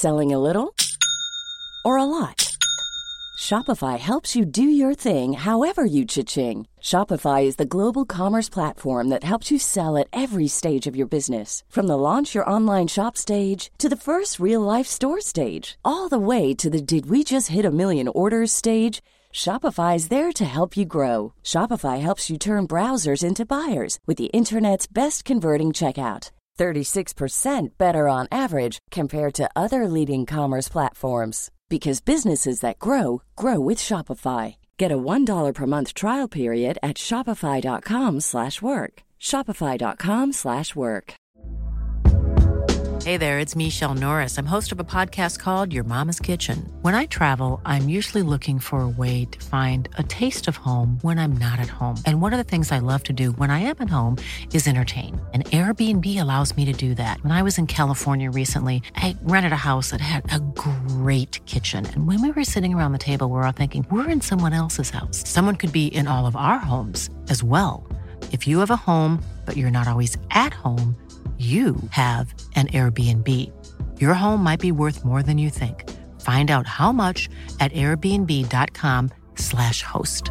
Selling a little or a lot? Shopify helps you do your thing however you cha-ching. Shopify is the global commerce platform that helps you sell at every stage of your business. From the launch your online shop stage to the first real-life store stage, all the way to the did we just hit a million orders stage. Shopify is there to help you grow. Shopify helps you turn browsers into buyers with the internet's best converting checkout. 36% better on average compared to other leading commerce platforms. Because businesses that grow, grow with Shopify. Get a $1 per month trial period at shopify.com/work. Shopify.com/work. Hey there, it's Michelle Norris. I'm host of a podcast called Your Mama's Kitchen. When I travel, I'm usually looking for a way to find a taste of home when I'm not at home. And one of the things I love to do when I am at home is entertain. And Airbnb allows me to do that. When I was in California recently, I rented a house that had a great kitchen. And when we were sitting around the table, we were all thinking, we're in someone else's house. Someone could be in all of our homes as well. If you have a home, but you're not always at home, you have an Airbnb. Your home might be worth more than you think. Find out how much at airbnb.com/host.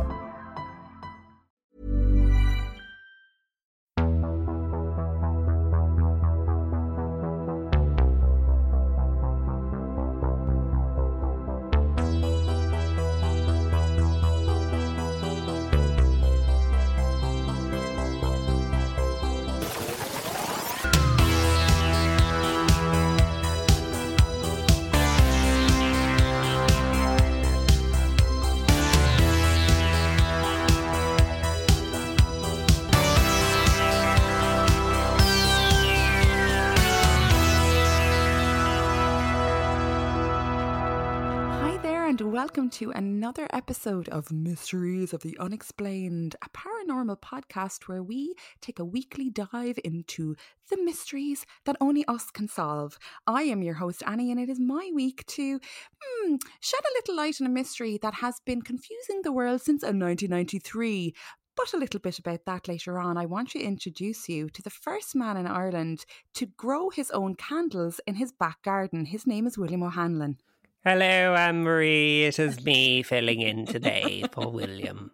Welcome to another episode of Mysteries of the Unexplained, a paranormal podcast where we take a weekly dive into the mysteries that only us can solve. I am your host, Annie, and it is my week to shed a little light on a mystery that has been confusing the world since 1993. But a little bit about that later on. I want to introduce you to the first man in Ireland to grow his own candles in his back garden. His name is William O'Hanlon. Hello, Anne-Marie. It is me filling in today for William.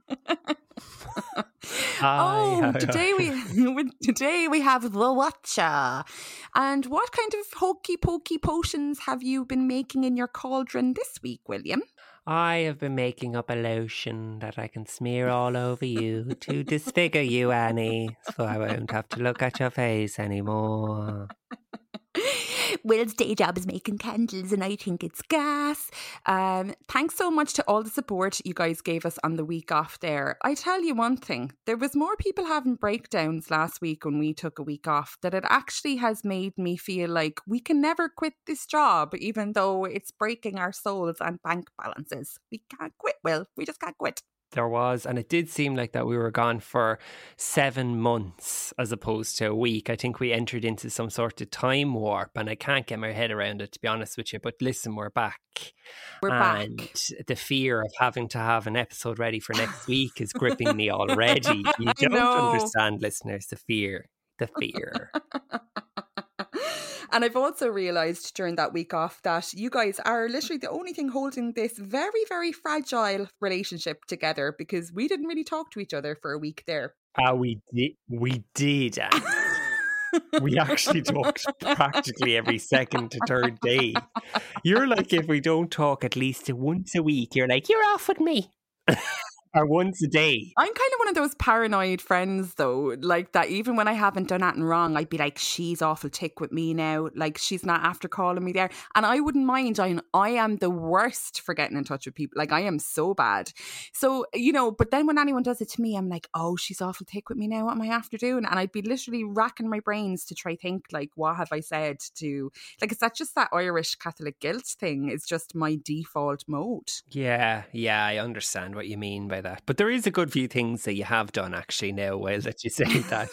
Today we have the Watcher. And what kind of hokey pokey potions have you been making in your cauldron this week, William? I have been making up a lotion that I can smear all over you to disfigure you, Annie, so I won't have to look at your face anymore. Will's day job is making candles and I think it's gas. Thanks so much to all the support you guys gave us on the week off there. I tell you one thing, there was more people having breakdowns last week when we took a week off that it actually has made me feel like we can never quit this job even though it's breaking our souls and bank balances. We can't quit, Will. We just can't quit. There was, and it did seem like that we were gone for 7 months as opposed to a week. I think we entered into some sort of time warp and I can't get my head around it, to be honest with you. But listen, we're back. And the fear of having to have an episode ready for next week is gripping me already. You don't understand, listeners, the fear. And I've also realised during that week off that you guys are literally the only thing holding this very, very fragile relationship together because we didn't really talk to each other for a week there. We did. We actually talked practically every second to third day. You're like, if we don't talk at least once a week, you're like, you're off with me. Or once a day. I'm kind of one of those paranoid friends though, like that even when I haven't done anything wrong, I'd be like, she's awful tick with me now, like she's not after calling me there. And I wouldn't mind, I am the worst for getting in touch with people, like I am so bad. So, but then when anyone does it to me, I'm like, oh, she's awful tick with me now, what am I after doing? And I'd be literally racking my brains to try think like, what have I said to, like, is that just that Irish Catholic guilt thing? It's just my default mode. Yeah, I understand what you mean by that. But there is a good few things that you have done actually now, Will, that you say that.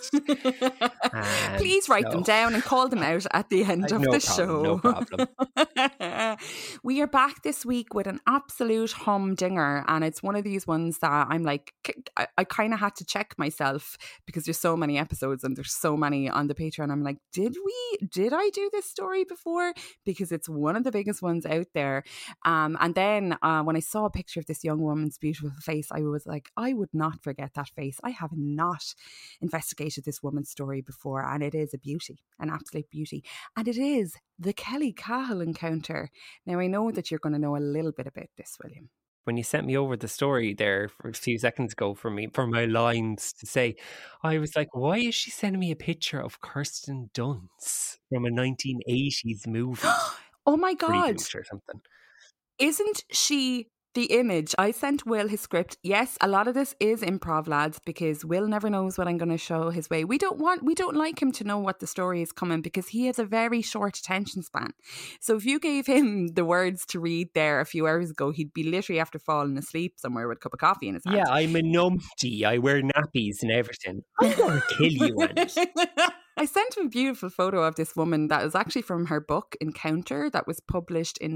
Please write them down and call them out at the end of the show. No problem. We are back this week with an absolute humdinger, and it's one of these ones that I'm like, I kind of had to check myself because there's so many episodes and there's so many on the Patreon. I'm like, did I do this story before? Because it's one of the biggest ones out there. And then when I saw a picture of this young woman's beautiful face, I was like, I would not forget that face. I have not investigated this woman's story before, and it is a beauty, an absolute beauty. And it is the Kelly Cahill encounter. Now, I know that you're going to know a little bit about this, William. When you sent me over the story there for a few seconds ago for my lines to say, I was like, why is she sending me a picture of Kirsten Dunst from a 1980s movie? Oh my God. Reboot or something. Isn't she the image? I sent Will his script. Yes, a lot of this is improv, lads, because Will never knows what I'm going to show his way. We don't like him to know what the story is coming because he has a very short attention span. So if you gave him the words to read there a few hours ago, he'd be literally after falling asleep somewhere with a cup of coffee in his hand. Yeah, I'm a numpty. I wear nappies and everything. I'm going to kill you, Andy. I sent him a beautiful photo of this woman that was actually from her book Encounter that was published in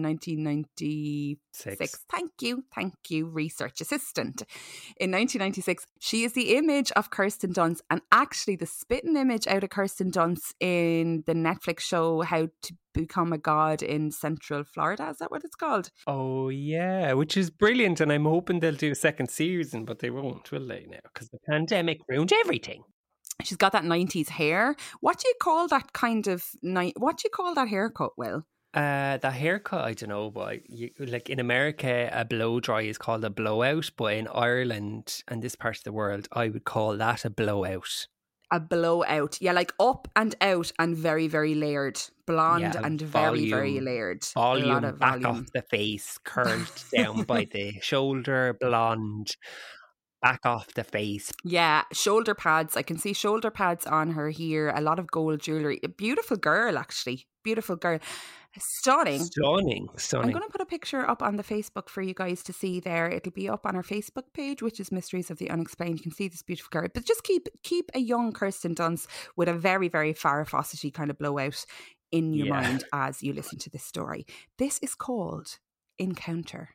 1996. Thank you, research assistant. In 1996, she is the image of Kirsten Dunst, and actually the spitting image out of Kirsten Dunst in the Netflix show How to Become a God in Central Florida. Is that what it's called? Oh, yeah, which is brilliant, and I'm hoping they'll do a second season, but they won't, will they now? Because the pandemic ruined everything. She's got that 90s hair. What do you call that kind of what do you call that haircut, Will? That haircut, I don't know, but like in America, a blow dry is called a blowout, but in Ireland and this part of the world, I would call that a blowout. A blowout. Yeah, like up and out and very, very layered. Blonde and volume, very, very layered. Volume, a lot of back volume. off the face, curved down by the shoulder, blonde. Back off the face. Yeah, shoulder pads. I can see shoulder pads on her here. A lot of gold jewellery. A beautiful girl, actually. Beautiful girl. Stunning. Stunning. I'm going to put a picture up on the Facebook for you guys to see there. It'll be up on our Facebook page, which is Mysteries of the Unexplained. You can see this beautiful girl. But just keep a young Kirsten Dunst with a very, very Farrah Fawcett-y kind of blowout in your mind as you listen to this story. This is called Encounter.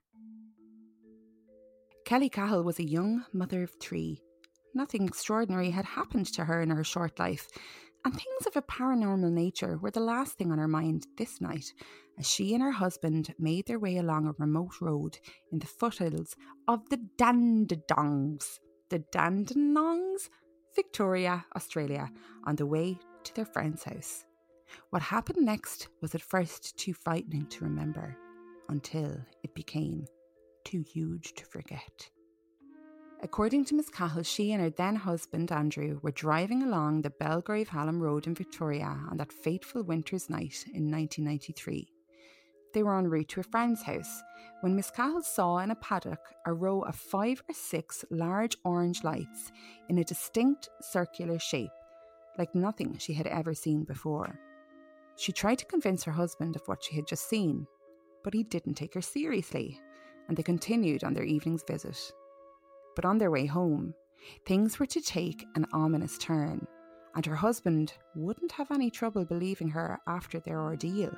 Kelly Cahill was a young mother of 3. Nothing extraordinary had happened to her in her short life, and things of a paranormal nature were the last thing on her mind this night, as she and her husband made their way along a remote road in the foothills of the Dandenongs. The Dandenongs? Victoria, Australia, on the way to their friend's house. What happened next was at first too frightening to remember, until it became too huge to forget. According to Miss Cahill, she and her then husband Andrew were driving along the Belgrave Hallam Road in Victoria on that fateful winter's night in 1993. They were en route to a friend's house when Miss Cahill saw in a paddock a row of 5 or 6 large orange lights in a distinct circular shape, like nothing she had ever seen before. She tried to convince her husband of what she had just seen, but he didn't take her seriously, and they continued on their evening's visit. But on their way home, things were to take an ominous turn, and her husband wouldn't have any trouble believing her after their ordeal.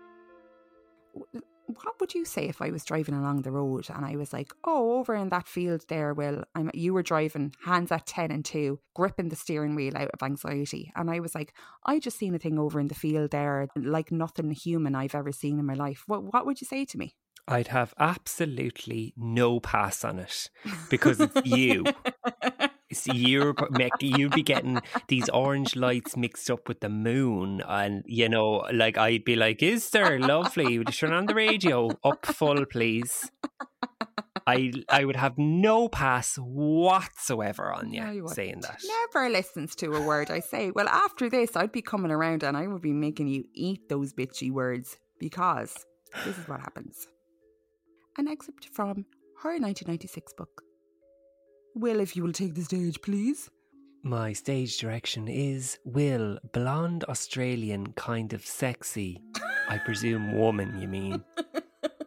What would you say if I was driving along the road and I was like, oh, over in that field there, Will, you were driving hands at 10 and 2, gripping the steering wheel out of anxiety. And I was like, I just seen a thing over in the field there, like nothing human I've ever seen in my life. What would you say to me? I'd have absolutely no pass on it because it's you. See, you'd be getting these orange lights mixed up with the moon, and like I'd be like, "Is there lovely? Would you turn on the radio up full, please?" I would have no pass whatsoever on you saying that. Never listens to a word I say. Well, after this, I'd be coming around and I would be making you eat those bitchy words because this is what happens. An excerpt from her 1996 book. Will, if you will take the stage, please. My stage direction is Will, blonde Australian, kind of sexy. I presume woman, you mean?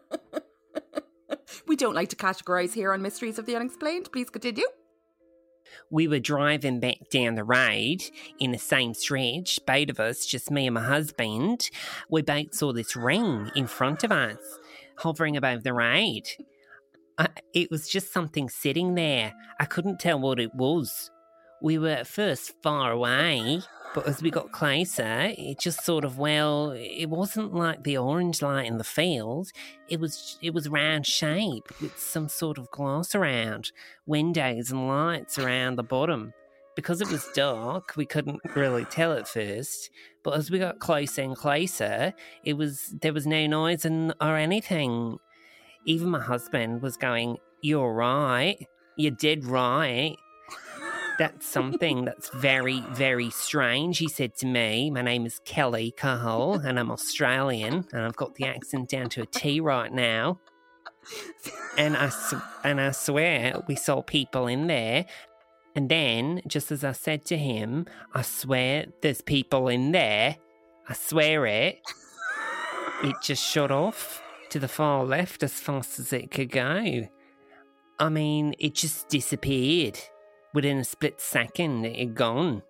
We don't like to categorise here on Mysteries of the Unexplained. Please continue. we were driving back down the road in the same stretch, both of us, just me and my husband. We both saw this ring in front of us, hovering above the road. It was just something sitting there. I couldn't tell what it was. We were at first far away, but as we got closer, it just sort of, it wasn't like the orange light in the field. It was round shape with some sort of glass around, windows and lights around the bottom. Because it was dark, we couldn't really tell at first, but as we got closer and closer, there was no noise or anything. Even my husband was going, "You're right. You're dead right. That's something that's very, very strange," he said to me. My name is Kelly Cahill, and I'm Australian, and I've got the accent down to a T right now. And I swear we saw people in there. And then, just as I said to him, "I swear there's people in there. I swear it just shot off to the far left as fast as it could go. I mean, it just disappeared. Within a split second, it had gone."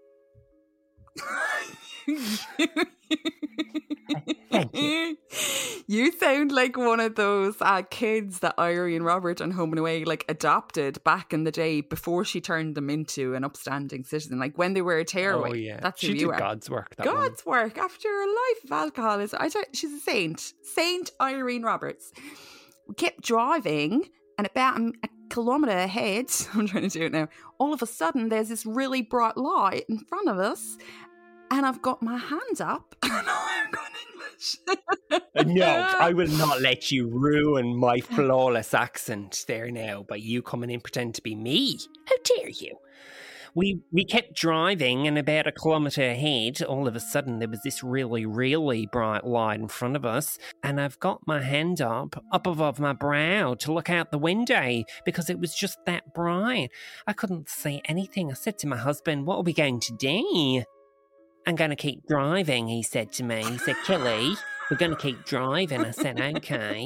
Thank you. You sound like one of those kids that Irene Roberts and Home and Away adopted back in the day before she turned them into an upstanding citizen. Like when they were a tearaway. Oh yeah, that's who she you did are. God's work. God's work after a life of alcoholism. She's a saint. Saint Irene Roberts. We kept driving, and about a kilometre ahead, I'm trying to do it now, all of a sudden there's this really bright light in front of us, and I've got my hand up. I know I'm going English. No, I will not let you ruin my flawless accent there now by you coming in pretend to be me. How dare you? We kept driving, and about a kilometre ahead, all of a sudden there was this really, really bright light in front of us, and I've got my hand up above my brow to look out the window because it was just that bright. I couldn't see anything. I said to my husband, "What are we going to do?" "I'm going to keep driving," he said to me. He said, "Kelly, we're going to keep driving." I said, "Okay."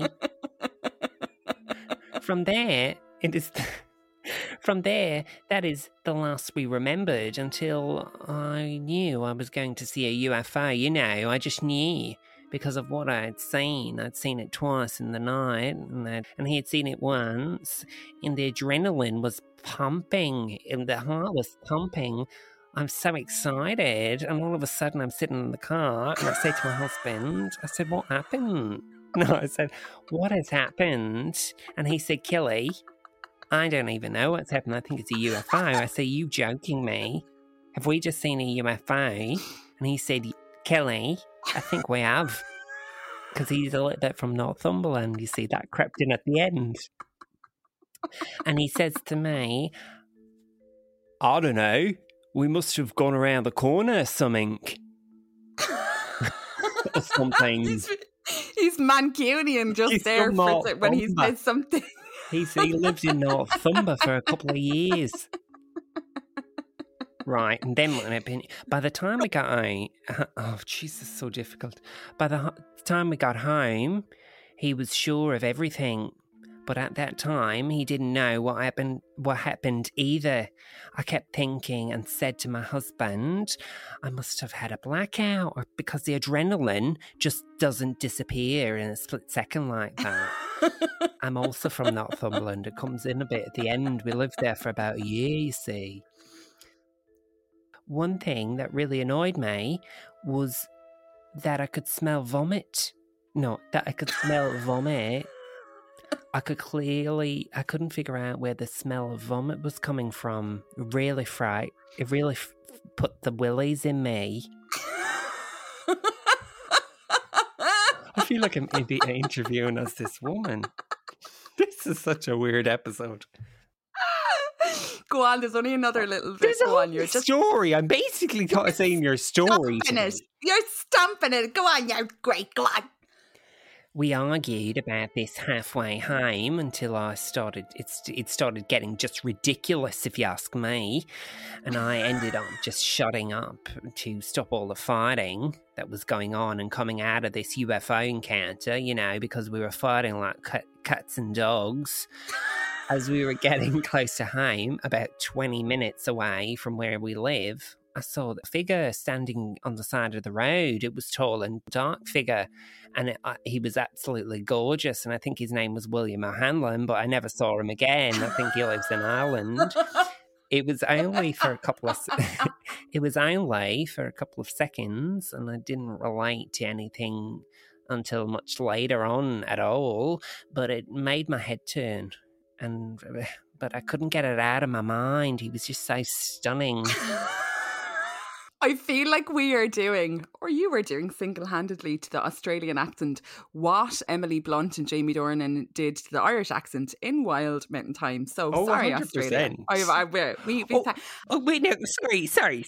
From there, that is the last we remembered until I knew I was going to see a UFO. I just knew because of what I had seen. I'd seen it twice in the night, and he had seen it once, and the adrenaline was pumping, and the heart was pumping. I'm so excited, and all of a sudden I'm sitting in the car, and I say to my husband, I said, "What happened?" No, I said, "What has happened?" And he said, "Kelly, I don't even know what's happened. I think it's a UFO." I say, "You joking me? Have we just seen a UFO?" And he said, "Kelly, I think we have." Because he's a little bit from Northumberland, you see, that crept in at the end. And he says to me, "I don't know. We must have gone around the corner or something." Or something. He's Mancunian just He's there for when he says something. He lived in Northumberland for a couple of years. Right, and then by the time we got home, oh, Jesus, so difficult. By the time we got home, he was sure of everything. But at that time, he didn't know what happened either. I kept thinking and said to my husband, I must have had a blackout, or because the adrenaline just doesn't disappear in a split second like that. I'm also from Northumberland. It comes in a bit at the end. We lived there for about a year, you see. One thing that really annoyed me was that I could smell vomit. No, that I could smell vomit. I couldn't figure out where the smell of vomit was coming from. It really put the willies in me. I feel like I'm interviewing as this woman. This is such a weird episode. Go on, there's only another little bit. There's a whole story. I'm basically saying your story. You're stomping it. Go on, you're great. Go on. We argued about this halfway home until it started getting just ridiculous, if you ask me. And I ended up just shutting up to stop all the fighting that was going on and coming out of this UFO encounter, because we were fighting like cats and dogs. as we were getting close to home, about 20 minutes away from where we live, I saw the figure standing on the side of the road. It was tall and dark figure, and he was absolutely gorgeous. And I think his name was William O'Hanlon, but I never saw him again. I think he lives in Ireland. It was only for a couple of seconds, and I didn't relate to anything until much later on at all. But it made my head turn, but I couldn't get it out of my mind. He was just so stunning. I feel like we are doing, or you were doing single-handedly to the Australian accent what Emily Blunt and Jamie Dornan did to the Irish accent in Wild Mountain Time. So sorry, 100%. Australia. Wait, no, sorry.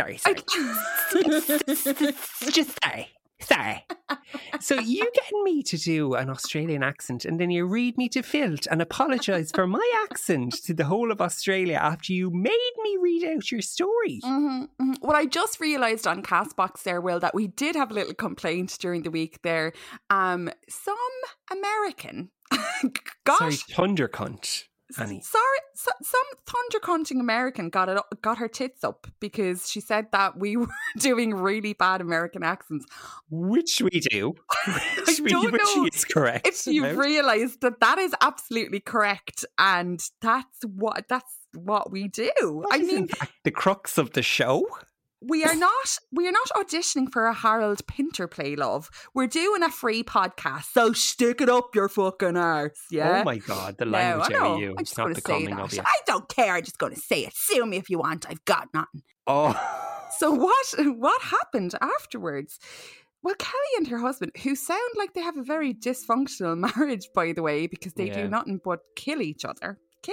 Just sorry. So you get me to do an Australian accent and then you read me to filth and apologise for my accent to the whole of Australia after you made me read out your story. Well, I just realised on Castbox there, Will, that we did have a little complaint during the week there. Some American Sorry, thunder cunt. Annie. Some thunder-cunting American got her tits up because she said that we were doing really bad American accents. Which we do. Which is correct. If you've realised that is absolutely correct, and that's what we do. What is in fact the crux of the show? We are not auditioning for a Harold Pinter play, love. We're doing a free podcast, so stick it up your fucking arse, yeah? Oh my God, the language out of you. I'm just not going to say that. Obvious. I don't care, I'm just going to say it. Sue me if you want, I've got nothing. Oh. So what happened afterwards? Well, Kelly and her husband, who sound like they have a very dysfunctional marriage, by the way, because they do nothing but kill each other.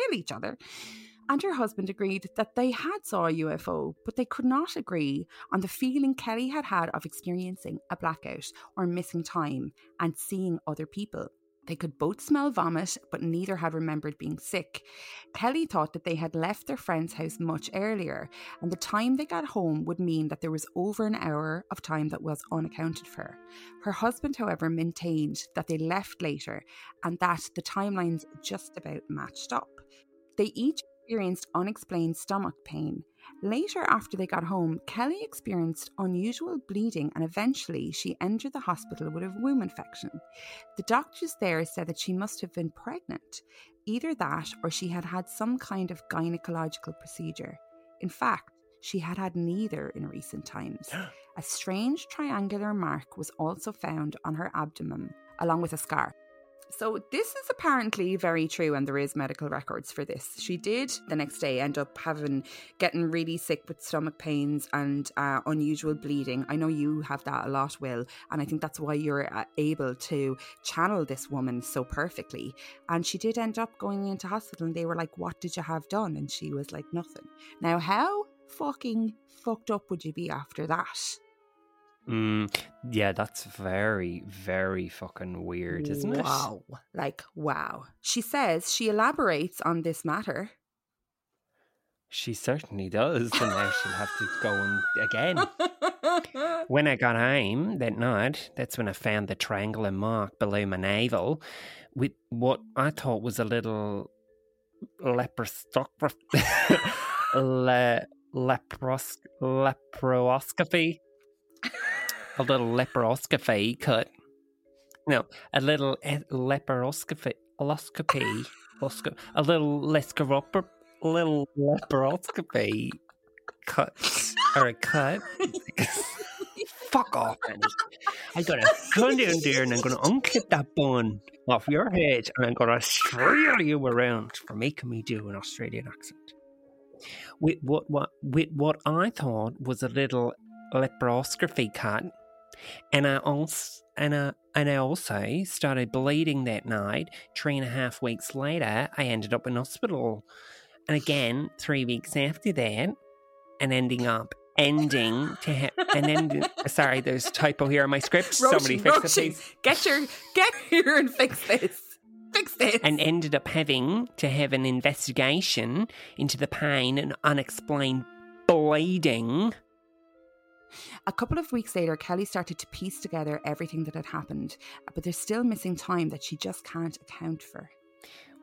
And her husband agreed that they had saw a UFO, but they could not agree on the feeling Kelly had of experiencing a blackout or missing time and seeing other people. They could both smell vomit, but neither had remembered being sick. Kelly thought that they had left their friend's house much earlier, and the time they got home would mean that there was over an hour of time that was unaccounted for. Her husband, however, maintained that they left later and that the timelines just about matched up. They each experienced unexplained stomach pain. Later, after they got home, Kelly experienced unusual bleeding and eventually she entered the hospital with a womb infection. The doctors there said that she must have been pregnant. Either that or she had had some kind of gynecological procedure. In fact, she had had neither in recent times. A strange triangular mark was also found on her abdomen, along with a scar. So this is apparently very true, and there is medical records for this. She did the next day end up getting really sick with stomach pains and unusual bleeding. I know you have that a lot, Will, and I think that's why you're able to channel this woman so perfectly. And she did end up going into hospital and they were like, what did you have done? And she was like, nothing. Now, how fucking fucked up would you be after that? Yeah, that's very, very fucking weird, isn't it? Wow. Wow. She says she elaborates on this matter. She certainly does, and now she'll have to go on again. When I got home that night, that's when I found the triangular mark below my navel with what I thought was a little laparoscopy. A little laparoscopy cut. No, a little laparoscopy. A little laparoscopy cut. Or a cut. Fuck off, man. I'm going to come down there and I'm going to unclip that bun off your head and I'm going to strail you around for making me do an Australian accent. With what I thought was a little laparoscopy cut. And I also started bleeding that night. 3.5 weeks later, I ended up in hospital. And again, 3 weeks after that, sorry, there's a typo here in my script. Somebody fix it, please. Get here and fix this. And ended up having to have an investigation into the pain and unexplained bleeding. A couple of weeks later, Kelly started to piece together everything that had happened, but there's still missing time that she just can't account for.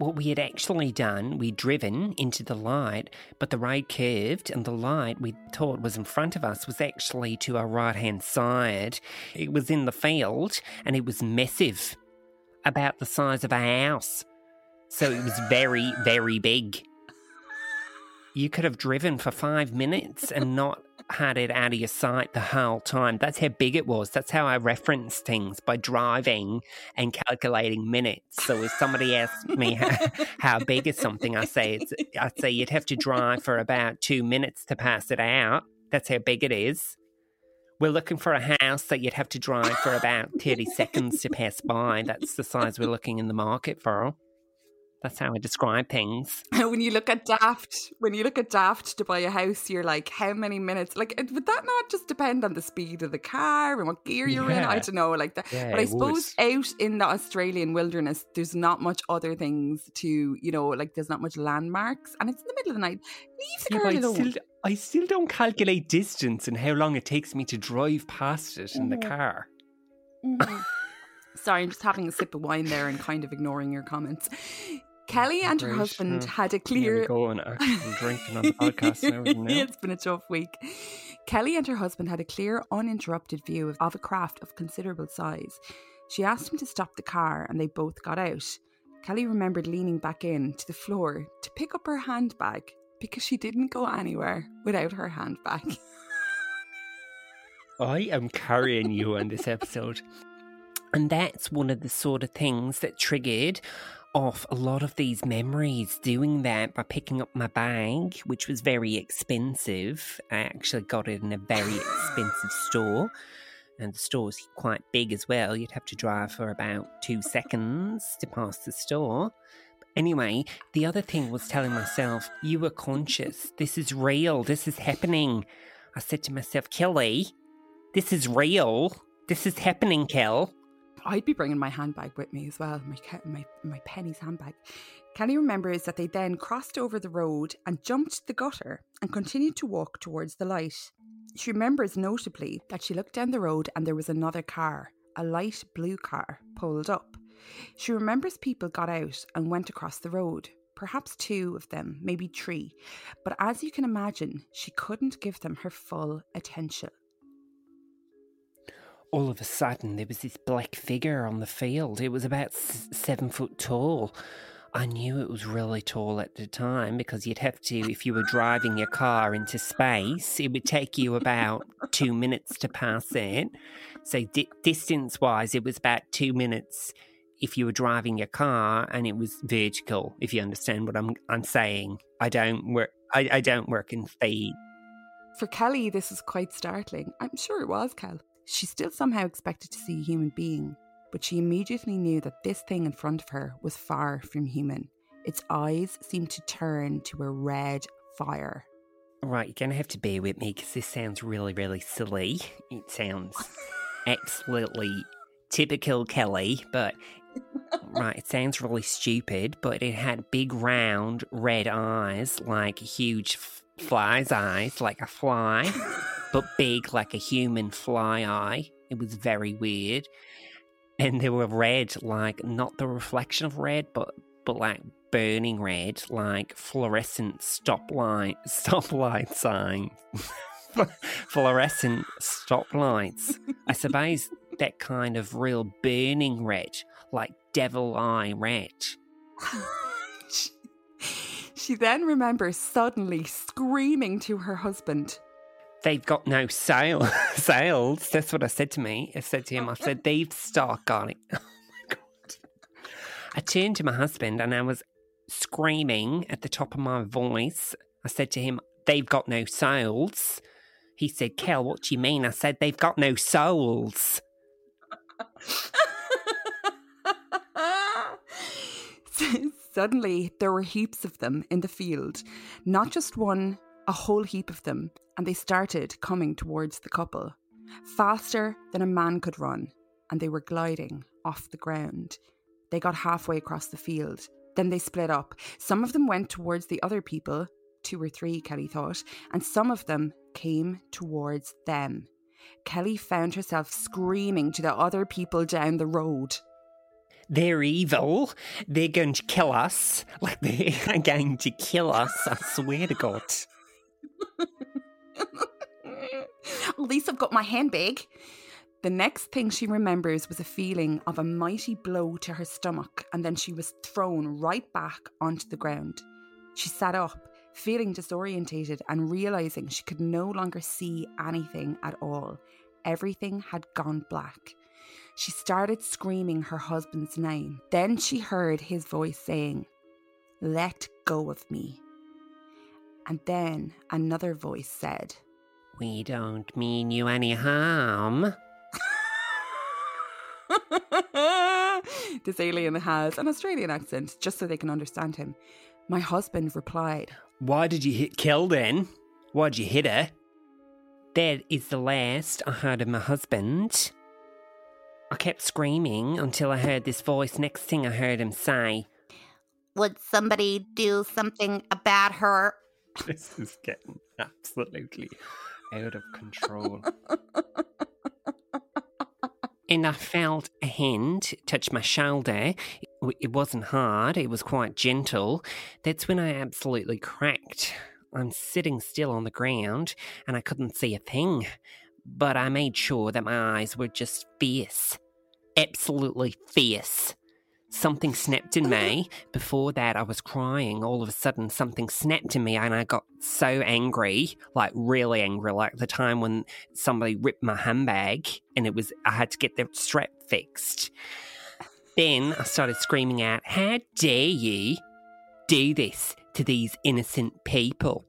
what we had actually done, we'd driven into the light, but the road curved and the light we thought was in front of us was actually to our right-hand side. It was in the field and it was massive, about the size of a house. So it was very, very big. You could have driven for 5 minutes and not had it out of your sight the whole time. That's how big it was. That's how I reference things, by driving and calculating minutes. So if somebody asks me how big is something, I'd say you'd have to drive for about 2 minutes to pass it out. That's how big it is. We're looking for a house that you'd have to drive for about 30 seconds to pass by. That's the size we're looking in the market for. That's how I describe things. When you look at Daft to buy a house, you're like, how many minutes? Like, would that not just depend on the speed of the car and what gear you're in? I don't know, like that. Yeah, but I suppose out in the Australian wilderness, there's not much other things to, like there's not much landmarks, and it's in the middle of the night. Leave the car alone. I still don't calculate distance and how long it takes me to drive past it in the car. Mm-hmm. Sorry, I'm just having a sip of wine there and kind of ignoring your comments. Kelly and her husband had a clear... I'm drinking on the podcast now. It's been a tough week. Kelly and her husband had a clear, uninterrupted view of a craft of considerable size. She asked him to stop the car and they both got out. Kelly remembered leaning back in to the floor to pick up her handbag because she didn't go anywhere without her handbag. I am carrying you on this episode. And that's one of the sort of things that triggered off a lot of these memories, doing that by picking up my bag, which was very expensive. I actually got it in a very expensive store, and the store's quite big as well. You'd have to drive for about 2 seconds to pass the store. But anyway, the other thing was telling myself, you were conscious. This is real. This is happening. I said to myself, Kelly, this is real. This is happening, Kel. I'd be bringing my handbag with me as well, my Penny's handbag. Kelly remembers that they then crossed over the road and jumped the gutter and continued to walk towards the light. She remembers notably that she looked down the road and there was another car, a light blue car, pulled up. She remembers people got out and went across the road, perhaps 2 of them, maybe 3. But as you can imagine, she couldn't give them her full attention. All of a sudden, there was this black figure on the field. It was about 7 foot tall. I knew it was really tall at the time because you'd have to, if you were driving your car into space, it would take you about 2 minutes to pass it. So distance-wise, it was about 2 minutes if you were driving your car, and it was vertical, if you understand what I'm saying. I don't work in speed. For Kelly, this was quite startling. I'm sure it was, Kel. She still somehow expected to see a human being, but she immediately knew that this thing in front of her was far from human. Its eyes seemed to turn to a red fire. Right, you're going to have to bear with me because this sounds really, really silly. It sounds absolutely typical Kelly, but... Right, it sounds really stupid, but it had big round red eyes, like huge fly's eyes, like a fly. But big like a human fly eye. It was very weird. And they were red, like not the reflection of red, but like burning red, like fluorescent stoplight signs. Fluorescent stoplights. I suppose that kind of real burning red, like devil eye red. She then remembers suddenly screaming to her husband, "They've got no sails." That's what I said to me. I said to him, I said, "They've got it." Oh my God. I turned to my husband and I was screaming at the top of my voice. I said to him, "They've got no souls." He said, "Kel, what do you mean?" I said, "They've got no souls." Suddenly, there were heaps of them in the field. Not just one, a whole heap of them. And they started coming towards the couple. Faster than a man could run. And they were gliding off the ground. They got halfway across the field. Then they split up. Some of them went towards the other people, 2 or 3, Kelly thought, and some of them came towards them. Kelly found herself screaming to the other people down the road. They're evil. They're going to kill us. Like, they are going to kill us. I swear to God. At least I've got my handbag. The next thing she remembers was a feeling of a mighty blow to her stomach, and then she was thrown right back onto the ground. She sat up, feeling disorientated and realising she could no longer see anything at all. Everything had gone black. She started screaming her husband's name. Then she heard his voice saying, "Let go of me." And then another voice said, "We don't mean you any harm." This alien has an Australian accent, just so they can understand him. My husband replied, "Why did you kill then? Why'd you hit her?" "That is the last I heard of my husband. I kept screaming until I heard this voice. Next thing I heard him say, would somebody do something about her?" This is getting absolutely out of control. And I felt a hand touch my shoulder. It wasn't hard, it was quite gentle. That's when I absolutely cracked. I'm sitting still on the ground and I couldn't see a thing. But I made sure that my eyes were just fierce. Absolutely fierce. Something snapped in me. Before that, I was crying. All of a sudden, something snapped in me and I got so angry, like really angry, like the time when somebody ripped my handbag and I had to get the strap fixed. Then I started screaming out, "How dare you do this to these innocent people?"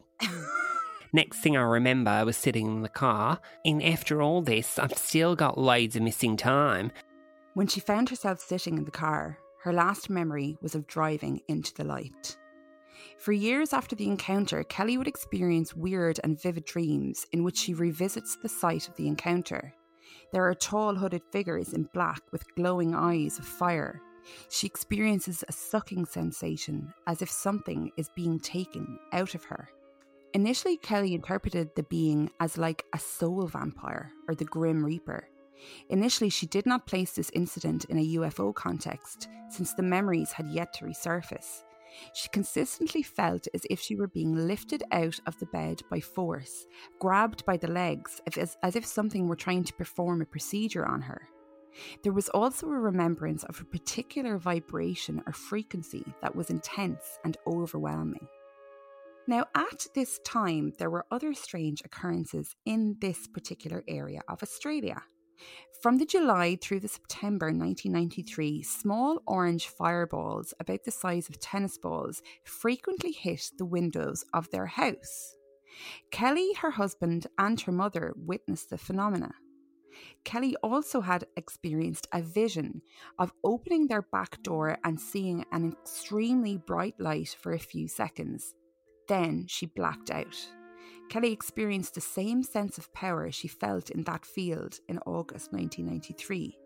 Next thing I remember, I was sitting in the car, and after all this, I've still got loads of missing time. When she found herself sitting in the car, her last memory was of driving into the light. For years after the encounter, Kelly would experience weird and vivid dreams in which she revisits the site of the encounter. There are tall hooded figures in black with glowing eyes of fire. She experiences a sucking sensation as if something is being taken out of her. Initially, Kelly interpreted the being as like a soul vampire or the Grim Reaper. Initially, she did not place this incident in a UFO context, since the memories had yet to resurface. She consistently felt as if she were being lifted out of the bed by force, grabbed by the legs, as if something were trying to perform a procedure on her. There was also a remembrance of a particular vibration or frequency that was intense and overwhelming. Now, at this time, there were other strange occurrences in this particular area of Australia. From the July through the September 1993, small orange fireballs about the size of tennis balls frequently hit the windows of their house. Kelly, her husband, and her mother witnessed the phenomena. Kelly also had experienced a vision of opening their back door and seeing an extremely bright light for a few seconds. Then she blacked out. Kelly experienced the same sense of power she felt in that field in August 1993.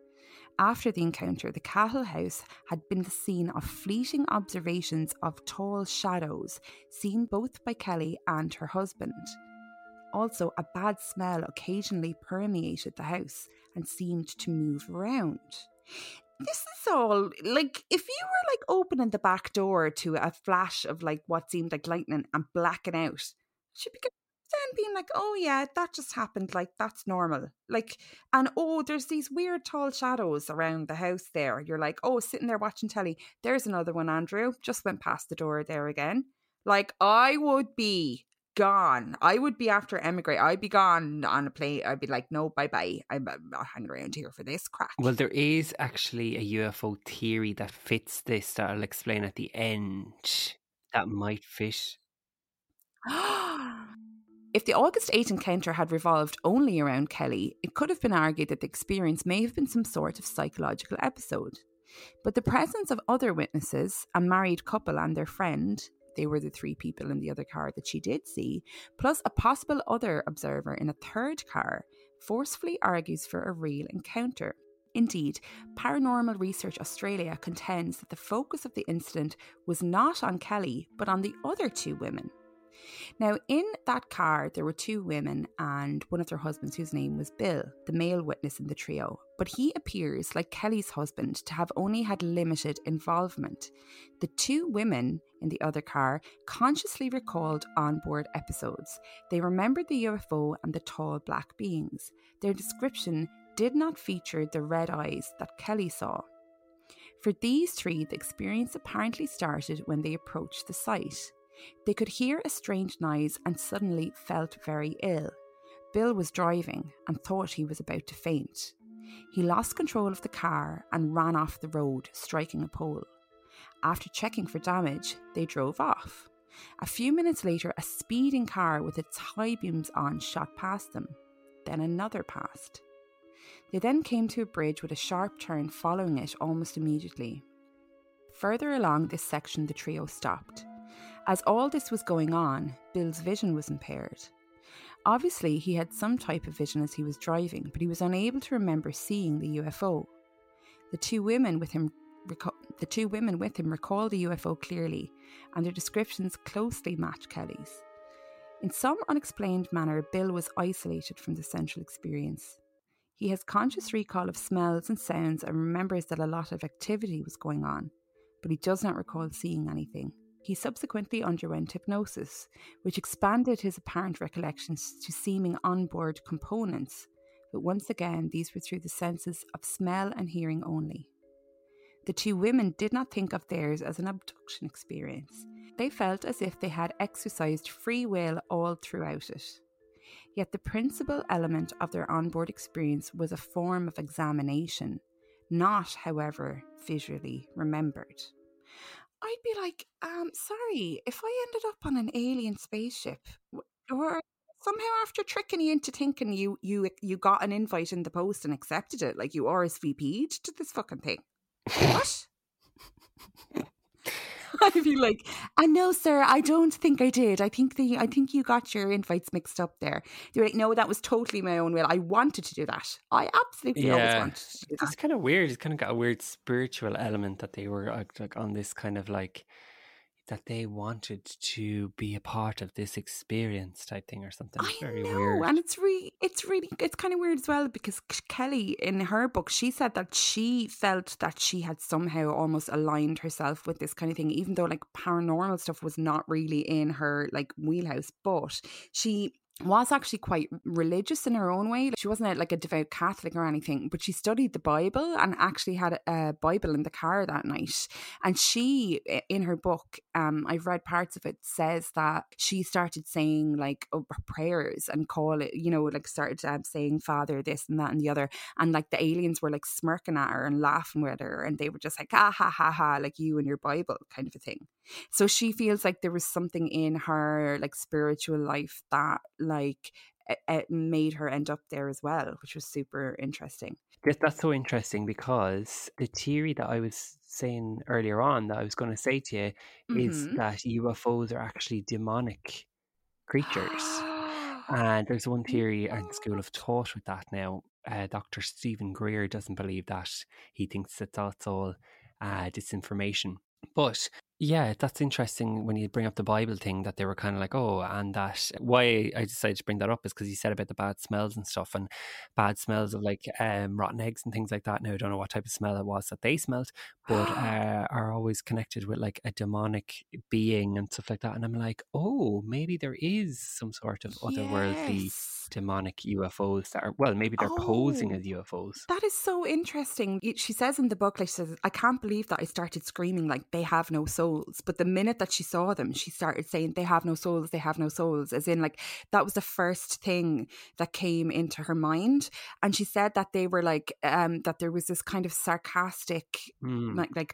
After the encounter, the Cahill house had been the scene of fleeting observations of tall shadows seen both by Kelly and her husband. Also, a bad smell occasionally permeated the house and seemed to move around. This is all, like, if you were, like, opening the back door to a flash of, like, what seemed like lightning and blacking out, she'd be then being like, "Oh yeah, that just happened, like, that's normal." Like, and oh, there's these weird tall shadows around the house there. You're like, "Oh, sitting there watching telly. There's another one, Andrew. Just went past the door there again." Like, I would be gone. I would be after emigrate. I'd be gone on a plane. I'd be like, "No, bye-bye. I'm not hanging around here for this crack." Well, there is actually a UFO theory that fits this that I'll explain at the end. That might fit. If the August 8 encounter had revolved only around Kelly, it could have been argued that the experience may have been some sort of psychological episode. But the presence of other witnesses, a married couple and their friend, they were the three people in the other car that she did see, plus a possible other observer in a third car, forcefully argues for a real encounter. Indeed, Paranormal Research Australia contends that the focus of the incident was not on Kelly, but on the other two women. Now, in that car, there were two women and one of their husbands, whose name was Bill, the male witness in the trio. But he appears, like Kelly's husband, to have only had limited involvement. The two women in the other car consciously recalled onboard episodes. They remembered the UFO and the tall black beings. Their description did not feature the red eyes that Kelly saw. For these three, the experience apparently started when they approached the site. They could hear a strange noise and suddenly felt very ill. Bill was driving and thought he was about to faint. He lost control of the car and ran off the road, striking a pole. After checking for damage, they drove off. A few minutes later, a speeding car with its high beams on shot past them. Then another passed. They then came to a bridge with a sharp turn following it almost immediately. Further along this section, the trio stopped. As all this was going on, Bill's vision was impaired. Obviously, he had some type of vision as he was driving, but he was unable to remember seeing the UFO. The two women with him recalled the UFO clearly, and their descriptions closely matched Kelly's. In some unexplained manner, Bill was isolated from the central experience. He has conscious recall of smells and sounds and remembers that a lot of activity was going on, but he does not recall seeing anything. He subsequently underwent hypnosis, which expanded his apparent recollections to seeming onboard components, but once again these were through the senses of smell and hearing only. The two women did not think of theirs as an abduction experience. They felt as if they had exercised free will all throughout it. Yet the principal element of their onboard experience was a form of examination, not, however, visually remembered. I'd be like, sorry, if I ended up on an alien spaceship, or somehow after tricking you into thinking you got an invite in the post and accepted it, like you RSVP'd to this fucking thing. What? I'd be like, no, sir, I don't think I did. I think you got your invites mixed up there. They're like, no, that was totally my own will. I wanted to do that. I absolutely always wanted to do that. It's kind of weird. It's kind of got a weird spiritual element that they were like on this kind of like that they wanted to be a part of this experience type thing or something. It's very weird. And it's kind of weird as well, because Kelly, in her book, she said that she felt that she had somehow almost aligned herself with this kind of thing, even though like paranormal stuff was not really in her like wheelhouse, but she was actually quite religious in her own way. She wasn't like a devout Catholic or anything, but she studied the Bible and actually had a Bible in the car that night. And she, in her book, I've read parts of it, says that she started saying like her prayers and call it, like started saying Father this and that and the other. And like the aliens were like smirking at her and laughing with her, and they were just like, ha ha ha, like you and your Bible kind of a thing. So she feels like there was something in her like spiritual life that like it made her end up there as well, which was super interesting. Yes, that's so interesting, because the theory that I was saying earlier on that I was going to say to you is that UFOs are actually demonic creatures. And there's one theory in School of Thought with that now. Dr. Stephen Greer doesn't believe that. He thinks that that's all disinformation. But yeah, that's interesting when you bring up the Bible thing, that they were kind of like, oh, and that why I decided to bring that up is because you said about the bad smells and stuff, and bad smells of like rotten eggs and things like that. Now, I don't know what type of smell it was that they smelled, but are always connected with like a demonic being and stuff like that. And I'm like, oh, maybe there is some sort of otherworldly demonic UFOs that are, well, maybe they're posing as UFOs. That is so interesting. She says in the book, like, she says, I can't believe that I started screaming like they have no souls. But the minute that she saw them, she started saying they have no souls, they have no souls, as in like that was the first thing that came into her mind. And she said that they were like that there was this kind of sarcastic like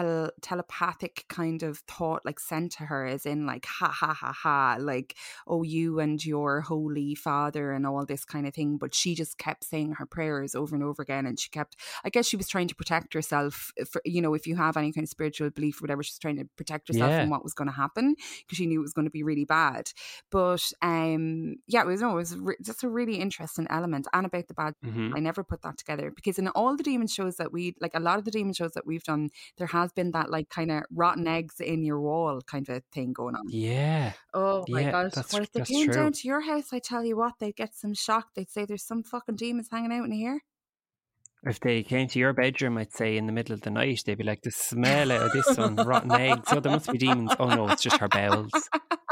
telepathic kind of thought like sent to her, as in like ha ha ha ha, like, oh, you and your holy father and all this kind of thing. But she just kept saying her prayers over and over again, and she kept, I guess she was trying to protect herself for, if you have any kind of spiritual belief or whatever, she's trying of protect herself Yeah. from what was going to happen, because she knew it was going to be really bad. But that's a really interesting element. And about the bad, Hmm. I never put that together, because in all the demon shows that a lot of the demon shows that we've done, there has been that like kind of rotten eggs in your wall kind of thing going on. Yeah. Oh my Yeah, God. that's Well, if they that's came true. down to your house, I tell you what, they'd get some shock. They'd say there's some fucking demons hanging out in here. If they came to your bedroom, I'd say in the middle of the night, they'd be like, the smell out of this one, rotten eggs. Oh, there must be demons. Oh no, it's just her bowels.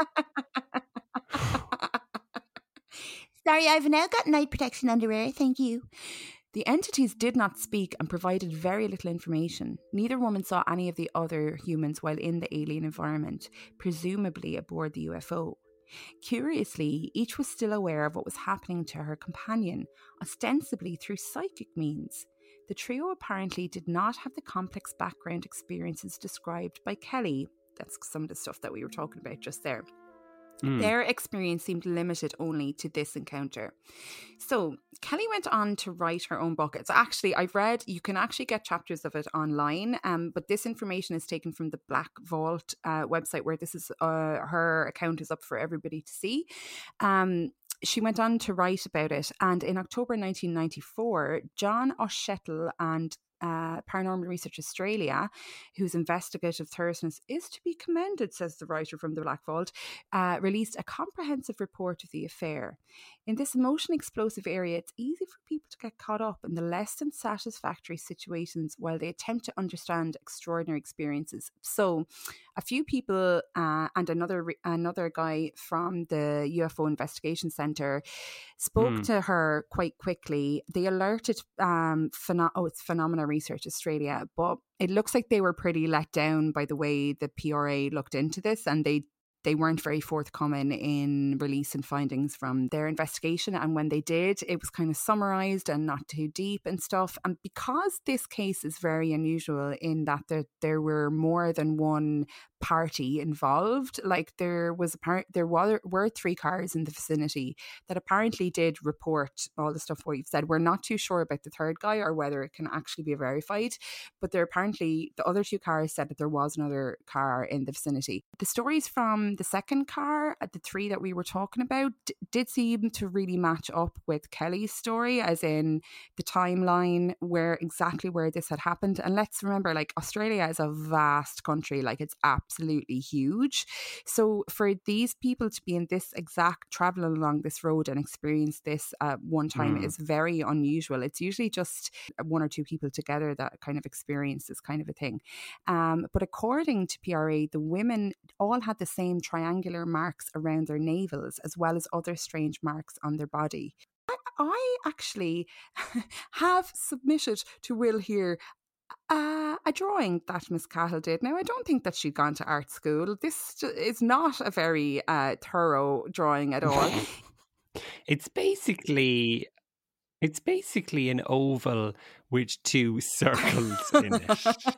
Sorry, I've now got night protection underwear. Thank you. The entities did not speak and provided very little information. Neither woman saw any of the other humans while in the alien environment, presumably aboard the UFO. Curiously, each was still aware of what was happening to her companion, ostensibly through psychic means. The trio apparently did not have the complex background experiences described by Kelly. That's some of the stuff that we were talking about just there. Their experience seemed limited only to this encounter. So Kelly went on to write her own book. It's actually, I've read, you can actually get chapters of it online, but this information is taken from the Black Vault website, where this is her account is up for everybody to see. She went on to write about it, and in October 1994, John O'Shettle and Paranormal Research Australia, whose investigative thoroughness is to be commended, says the writer from the Black Vault, released a comprehensive report of the affair. In this emotion explosive area, it's easy for people to get caught up in the less than satisfactory situations while they attempt to understand extraordinary experiences. So a few people and another guy from the UFO Investigation Centre spoke to her quite quickly. They alerted it's Phenomena Research Australia, but it looks like they were pretty let down by the way the PRA looked into this, and they weren't very forthcoming in releasing findings from their investigation. And when they did, it was kind of summarised and not too deep and stuff. And because this case is very unusual in that there were more than one party involved, like there were 3 cars in the vicinity that apparently did report all the stuff we've said. We're not too sure about the third guy or whether it can actually be verified, but there apparently the other 2 cars said that there was another car in the vicinity. The stories from the second car, the 3 that we were talking about, did seem to really match up with Kelly's story, as in the timeline where this had happened. And let's remember, like, Australia is a vast country, like it's absolutely huge. So for these people to be in this exact traveling along this road and experience this one time is very unusual. It's usually just 1 or 2 people together that kind of experience this kind of a thing. But according to PRA, the women all had the same triangular marks around their navels, as well as other strange marks on their body. I actually have submitted to Will here a drawing that Miss Cahill did. Now, I don't think that she'd gone to art school. This is not a very thorough drawing at all. It's basically an oval with 2 circles in it.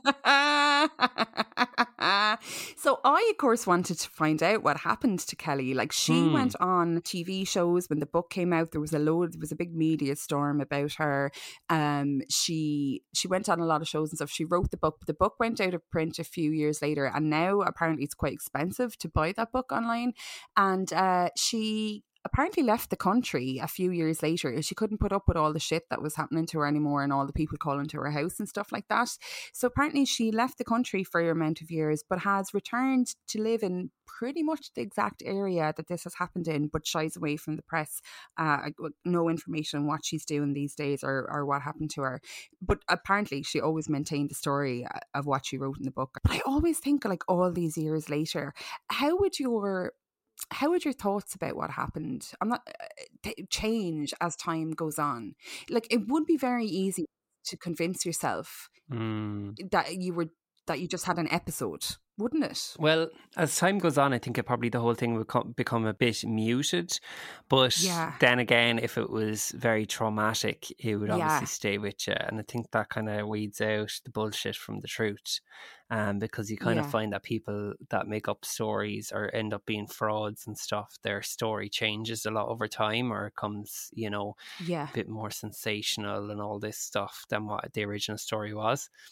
So I, of course, wanted to find out what happened to Kelly. Like, she went on TV shows when the book came out. There was a big media storm about her. She went on a lot of shows and stuff. She wrote the book, but the book went out of print a few years later, and now apparently it's quite expensive to buy that book online. And she apparently left the country a few years later. She couldn't put up with all the shit that was happening to her anymore, and all the people calling to her house and stuff like that. So apparently she left the country for an amount of years, but has returned to live in pretty much the exact area that this has happened in, but shies away from the press. No information on what she's doing these days or what happened to her. But apparently she always maintained the story of what she wrote in the book. But I always think, like, all these years later, how would your thoughts about what happened change as time goes on? Like, it would be very easy to convince yourself that you just had an episode, wouldn't it? Well, as time goes on, I think the whole thing would become a bit muted. But then again, if it was very traumatic, it would obviously stay with you. And I think that kind of weeds out the bullshit from the truth. Because you kind of find that people that make up stories or end up being frauds and stuff, their story changes a lot over time, or it comes, a bit more sensational and all this stuff than what the original story was.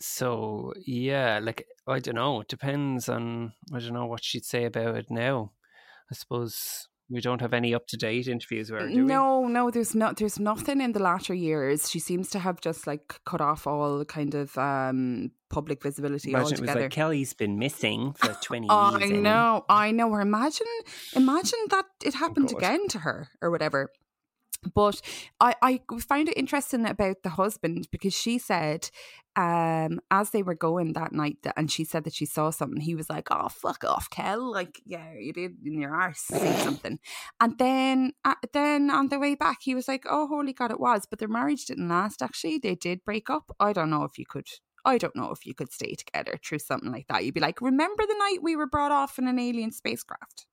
So, yeah, like, I don't know. It depends on, I don't know what she'd say about it now. I suppose we don't have any up-to-date interviews with her, do we? No, there's nothing in the latter years. She seems to have just like cut off all kind of public visibility Imagine altogether. it was like, Kelly's been missing for 20 years. I know. Or imagine that it happened again to her or whatever. But I found it interesting about the husband, because she said as they were going that night, and she said that she saw something, he was like, oh, fuck off, Kel. Like, yeah, you did in your arse see something. And then on the way back, he was like, oh, holy God, it was. But their marriage didn't last, actually. They did break up. I don't know if you could stay together through something like that. You'd be like, remember the night we were brought off in an alien spacecraft?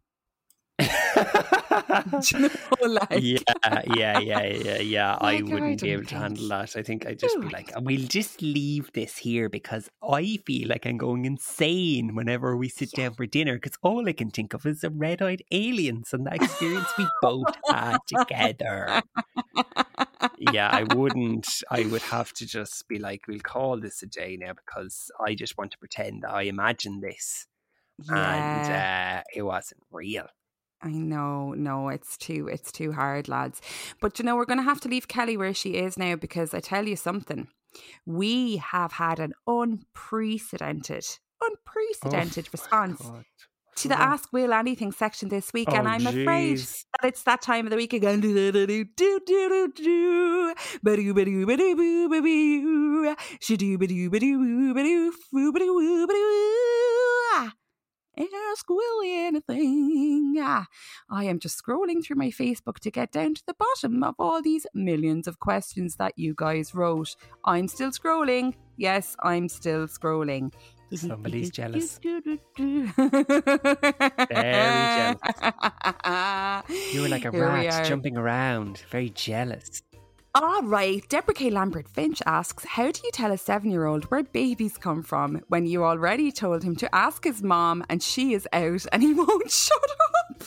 Yeah. I wouldn't be able to handle that. I think I'd just be like, we'll just leave this here, because I feel like I'm going insane whenever we sit down for dinner, because all I can think of is the red-eyed aliens and that experience we both had together. Yeah, I would have to just be like, we'll call this a day now, because I just want to pretend that I imagined this. And it wasn't real. I know, no, it's too hard, lads. But you know, we're going to have to leave Kelly where she is now, because I tell you something, we have had an unprecedented response to the Ask Will Anything section this week, and I'm afraid that it's that time of the week again. Ask Willie anything. I am just scrolling through my Facebook to get down to the bottom of all these millions of questions that you guys wrote. I'm still scrolling. Yes, I'm still scrolling. Somebody's jealous. Very jealous. You were like a rat jumping around. Very jealous. All right, Deborah K. Lambert Finch asks, how do you tell a 7-year-old where babies come from when you already told him to ask his mom and she is out and he won't shut up?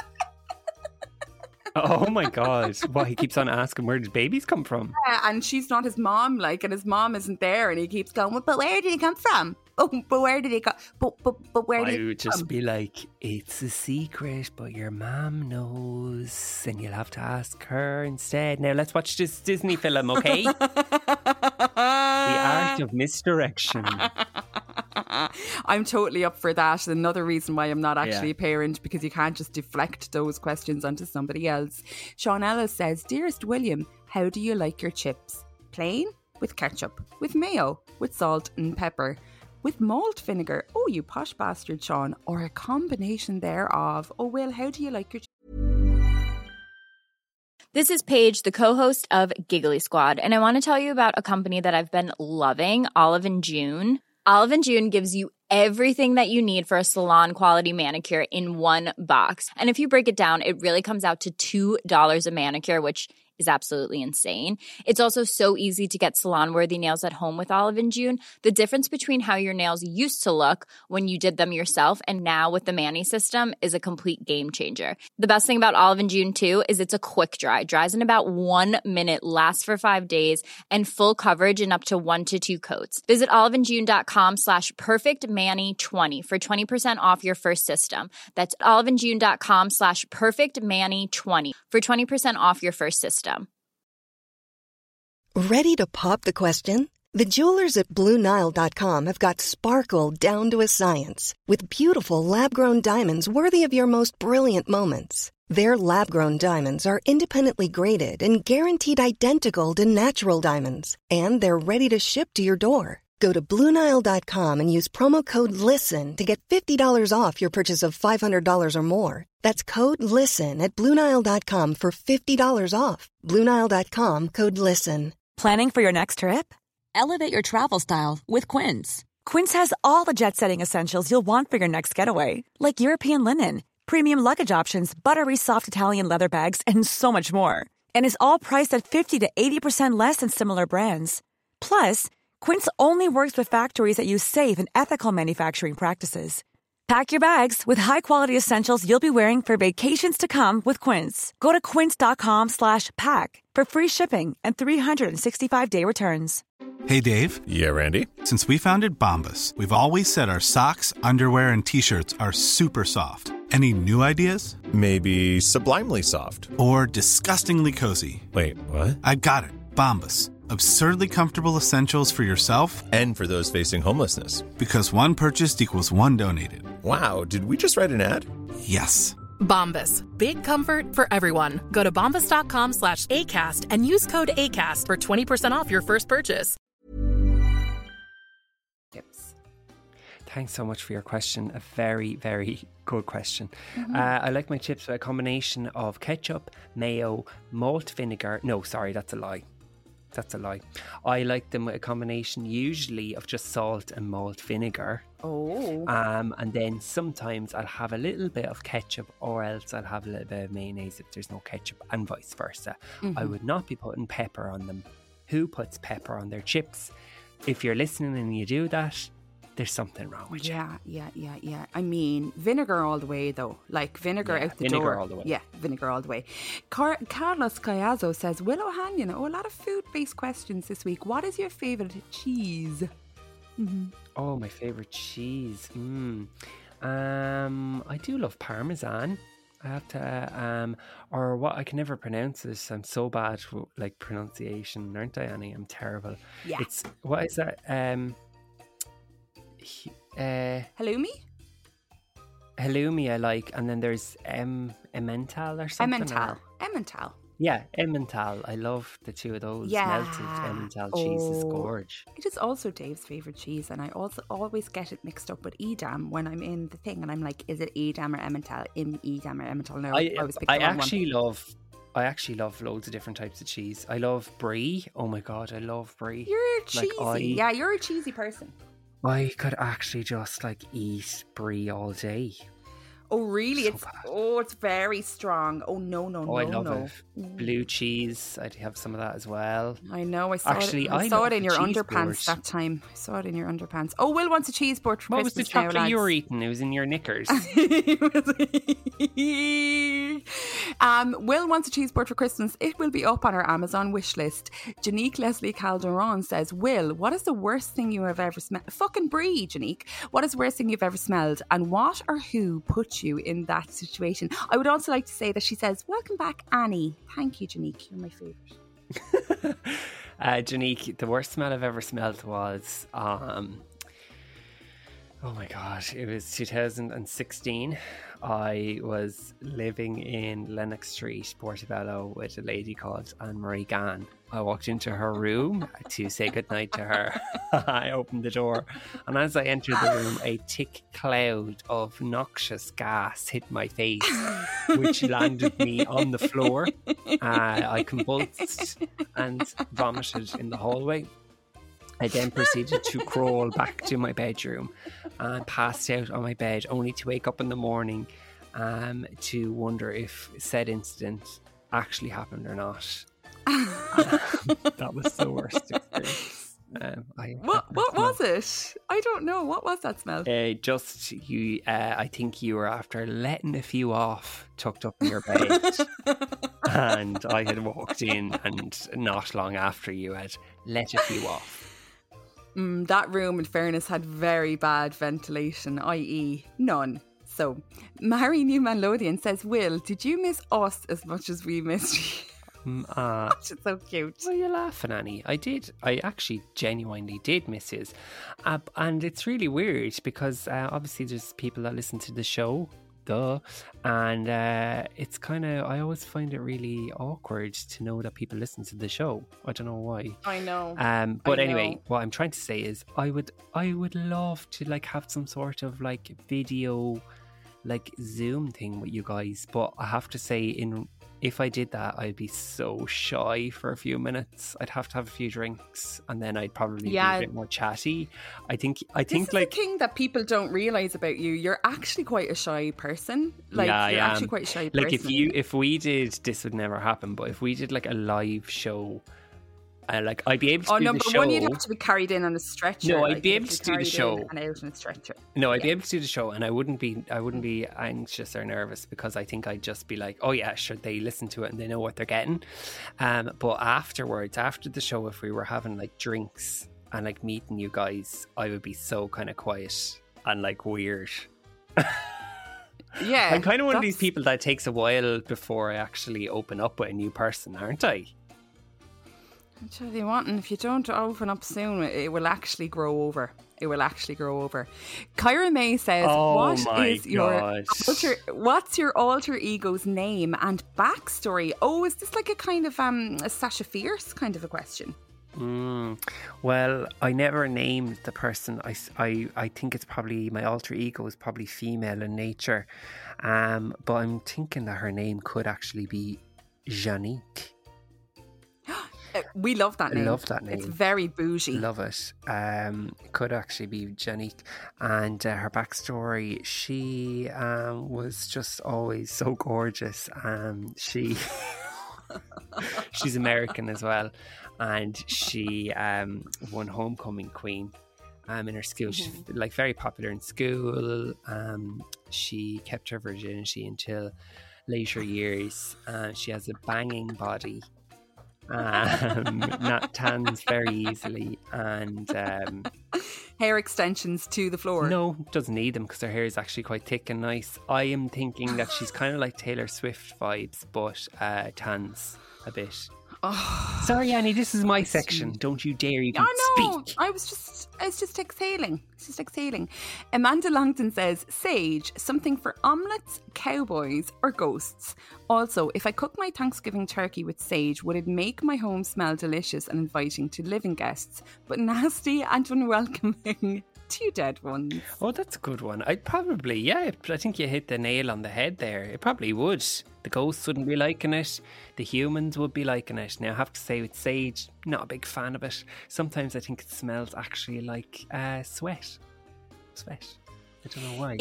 Oh my God. Well, he keeps on asking, where did babies come from? Yeah, and she's not his mom, like, and his mom isn't there, and he keeps going, well, but where did he come from? Oh, but where did he come? But where did he come? I would just be like, it's a secret, but your mom knows, and you'll have to ask her instead. Now, let's watch this Disney film, okay? The Art of Misdirection. I'm totally up for that. Another reason why I'm not actually a parent, because you can't just deflect those questions onto somebody else. Sean Ellis says, Dearest William, how do you like your chips? Plain? With ketchup? With mayo? With salt and pepper? With malt vinegar? Oh, you posh bastard, Sean. Or a combination thereof? Oh, Will, how do you like your chips? This is Paige, the co-host of Giggly Squad, and I want to tell you about a company that I've been loving, Olive & June. Olive & June gives you everything that you need for a salon-quality manicure in one box. And if you break it down, it really comes out to $2 a manicure, which is absolutely insane. It's also so easy to get salon-worthy nails at home with Olive & June. The difference between how your nails used to look when you did them yourself and now with the Mani system is a complete game changer. The best thing about Olive & June, too, is it's a quick dry. Dries in about 1 minute, lasts for 5 days, and full coverage in up to 1 to 2 coats. Visit oliveandjune.com/perfectmani20 for 20% off your first system. That's oliveandjune.com/perfectmani20 for 20% off your first system. Ready to pop the question? The jewelers at BlueNile.com have got sparkle down to a science with beautiful lab-grown diamonds worthy of your most brilliant moments. Their lab-grown diamonds are independently graded and guaranteed identical to natural diamonds, and they're ready to ship to your door. Go to BlueNile.com and use promo code LISTEN to get $50 off your purchase of $500 or more. That's code LISTEN at BlueNile.com for $50 off. BlueNile.com, code LISTEN. Planning for your next trip? Elevate your travel style with Quince. Quince has all the jet-setting essentials you'll want for your next getaway, like European linen, premium luggage options, buttery soft Italian leather bags, and so much more. And is all priced at 50 to 80% less than similar brands. Plus, Quince only works with factories that use safe and ethical manufacturing practices. Pack your bags with high-quality essentials you'll be wearing for vacations to come with Quince. Go to quince.com/pack for free shipping and 365-day returns. Hey, Dave. Yeah, Randy. Since we founded Bombas, we've always said our socks, underwear, and T-shirts are super soft. Any new ideas? Maybe sublimely soft. Or disgustingly cozy. Wait, what? I got it. Bombas. Absurdly comfortable essentials for yourself and for those facing homelessness. Because one purchased equals one donated. Wow, did we just write an ad? Yes. Bombas. Big comfort for everyone. Go to bombas.com/ACAST and use code ACAST for 20% off your first purchase. Thanks so much for your question. A very, very good question. I like my chips with a combination of ketchup, mayo, malt vinegar. No, sorry, that's a lie. I like them with a combination usually of just salt and malt vinegar. Oh. And then sometimes I'll have a little bit of ketchup, or else I'll have a little bit of mayonnaise if there's no ketchup, and vice versa. I would not be putting pepper on them. Who puts pepper on their chips? If you're listening and you do that, there's something wrong with you. Yeah. I mean, vinegar all the way, though. Like, vinegar out the door. Vinegar all the way. Yeah, vinegar all the way. Carlos Cayazo says, Will O'Hanion, a lot of food-based questions this week. What is your favourite cheese? Oh, my favourite cheese. I do love Parmesan. I have to, or what I can never pronounce this. I'm so bad with, like, pronunciation, aren't I, Annie? I'm terrible. Yeah. What is that? Halloumi? Halloumi I like, and then there's Emmental or something. Emmental. Yeah, Emmental. I love the two of those. Yeah. Melted Emmental cheese is gorge. It is also Dave's favourite cheese, and I also always get it mixed up with Edam when I'm in the thing, and I'm like, is it Edam or Emmental? Edam or Emmental? No, I always pick the wrong one. I actually love loads of different types of cheese. I love brie. Oh my god, I love brie. You're cheesy. Yeah, you're a cheesy person. I could actually just eat brie all day. Oh really? It's very strong. Oh no. I love it. Blue cheese. I'd have some of that as well. I know. I saw it in your underpants that time. I saw it in your underpants. Oh, Will wants a cheese board for Christmas. What was the chocolate now, you were eating? It was in your knickers. Will wants a cheese board for Christmas. It will be up on our Amazon wish list. Janique Leslie Calderon says, Will, what is the worst thing you have ever smelled? Fucking brie, Janique. What is the worst thing you've ever smelled? And what or who put you in that situation? I would also like to say that she says, welcome back, Annie. Thank you, Janique. You're my favourite. Janique, the worst smell I've ever smelled was oh my god, it was 2016. I was living in Lennox Street, Portobello, with a lady called Anne-Marie Gann. I walked into her room to say goodnight to her. I opened the door, and as I entered the room, a thick cloud of noxious gas hit my face, which landed me on the floor. I convulsed and vomited in the hallway. I then proceeded to crawl back to my bedroom and passed out on my bed, only to wake up in the morning to wonder if said incident actually happened or not. That was the worst experience. What was it? I don't know. What was that smell? I think you were after letting a few off tucked up in your bed. And I had walked in, and not long after you had let a few off. That room, in fairness, had very bad ventilation, i.e. none. So, Mary Newman Lothian says, Will, did you miss us as much as we missed you? It's so cute. Why are you laughing, Annie? I did. I actually genuinely did miss his. And it's really weird because obviously there's people that listen to the show. And it's kind of, I always find it really awkward to know that people listen to the show. I don't know why. I know. But anyway, what I'm trying to say is I would love to have some sort of video Zoom thing with you guys, but I have to say if I did that, I'd be so shy for a few minutes. I'd have to have a few drinks, and then I'd probably be a bit more chatty. I think this is the thing that people don't realise about you. You're actually quite a shy person. You're actually quite a shy person. If we did, this would never happen. But if we did a live show, I'd be able to do the number show. one, you'd have to be carried in on a stretcher. No, I'd like, be you'd able have to do the show. And out on a stretcher. No, I'd be able to do the show, and I wouldn't be anxious or nervous, because I think I'd just be like, oh yeah, sure, they listen to it and they know what they're getting. But afterwards, after the show, if we were having like drinks and like meeting you guys, I would be so kind of quiet and like weird. Yeah, I'm kind of one of these people that takes a while before I actually open up with a new person, aren't I? I tell you what, and if you don't open up soon, it will actually grow over. It will actually grow over. Kyra May says, what's your alter ego's name and backstory? Oh, is this like a kind of a Sasha Fierce kind of a question? Well, I never named the person. I think it's probably, my alter ego is probably female in nature, but I'm thinking that her name could actually be Janique. We love that name. I love that name. It's very bougie. Love it. It could actually be Janique. And her backstory, she was just always so gorgeous. She's American as well. And she won Homecoming Queen in her school. She's like very popular in school. She kept her virginity until later years. She has a banging body. Not tans very easily, and hair extensions to the floor. No, doesn't need them because her hair is actually quite thick and nice. I am thinking that she's kind of like Taylor Swift vibes, but tans a bit. Oh, sorry, Annie, this is my section. Don't you dare even speak. I was just exhaling. It's just exhaling. Amanda Langton says, Sage, something for omelettes, cowboys, or ghosts. Also, if I cook my Thanksgiving turkey with sage, would it make my home smell delicious and inviting to living guests, but nasty and unwelcoming to dead ones? Oh, that's a good one. I'd probably, yeah, I think you hit the nail on the head there. It probably would. The ghosts wouldn't be liking it. The humans would be liking it. Now, I have to say with sage, not a big fan of it. Sometimes I think it smells actually like sweat. I don't know why.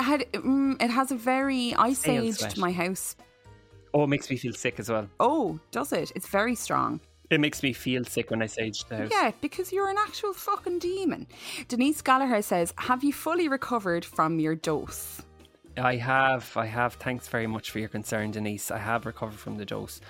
It has a very... I saged sweat. my house. Oh, it makes me feel sick as well. Oh, does it? It's very strong. It makes me feel sick when I sage the house. Yeah, because you're an actual fucking demon. Denise Gallagher says, have you fully recovered from your dose? I have. Thanks very much for your concern, Denise. I have recovered from the dose.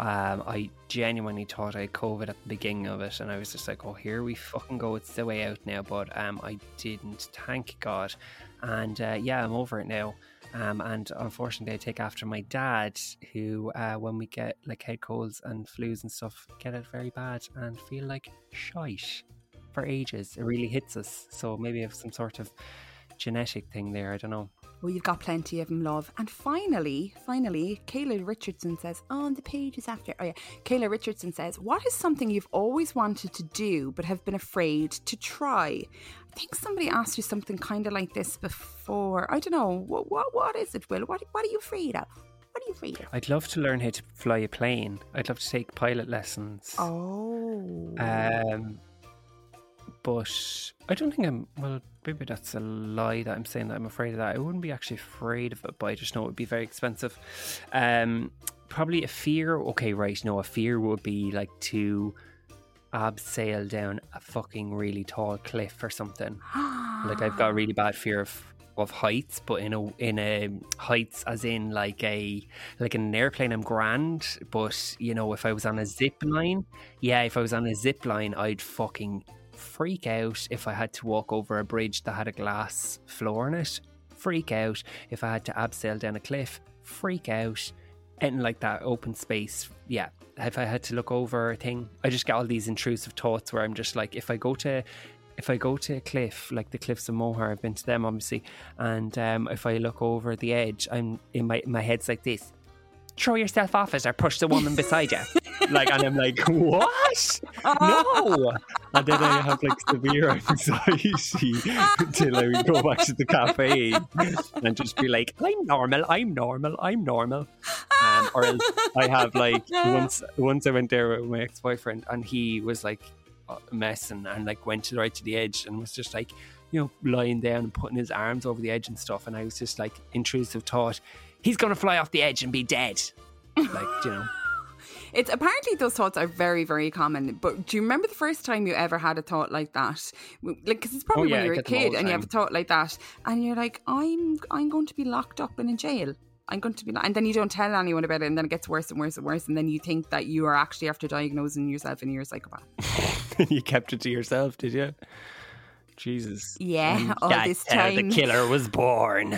I genuinely thought I had COVID at the beginning of it, and I was just like, oh, here we fucking go. It's the way out now. But I didn't, thank God. And yeah, I'm over it now. And unfortunately I take after my dad, who when we get like head colds and flus and stuff, get it very bad and feel like shite for ages. It really hits us. So maybe I have some sort of genetic thing there, I don't know. Well, you've got plenty of them, love. And finally, Kayla Richardson says, on the page is after. Oh yeah, Kayla Richardson says, what is something you've always wanted to do but have been afraid to try? I think somebody asked you something kind of like this before. I don't know. What is it, Will? What are you afraid of? What are you afraid of? I'd love to learn how to fly a plane. I'd love to take pilot lessons. Oh. But I don't think well, maybe that's a lie that I'm saying that I'm afraid of that. I wouldn't be actually afraid of it, but I just know it would be very expensive. Probably a fear. Okay, right. No, a fear would be like to abseil down a fucking really tall cliff or something. Like I've got a really bad fear of heights, but in a heights as in like an airplane I'm grand, but you know, if I was on a zip line, I'd fucking freak out if I had to walk over a bridge that had a glass floor in it. Freak out if I had to abseil down a cliff. Freak out. Anything like that, open space. Yeah. If I had to look over a thing, I just get all these intrusive thoughts where I'm just like, if I go to a cliff, like the cliffs of Moher, I've been to them obviously, and if I look over the edge, I'm in my head's like this: throw yourself off it or push the woman beside you. Like, and I'm like, what? No. And then I have like severe anxiety until I go back to the cafe and just be like, I'm normal. Or else I have like once I went there with my ex-boyfriend and he was like messing and like went right to the edge and was just like, you know, lying down and putting his arms over the edge and stuff, and I was just like, intrusive thought, he's gonna fly off the edge and be dead. Like, you know. It's apparently those thoughts are very, very common. But do you remember the first time you ever had a thought like that? Like, because it's probably when you're a kid and you have a thought like that, and you're like, I'm going to be locked up in a jail. I'm going to be, and then you don't tell anyone about it, and then it gets worse and worse and worse, and then you think that you are actually after diagnosing yourself and you're a psychopath. You kept it to yourself, did you? Jesus. Yeah, all this time. The killer was born.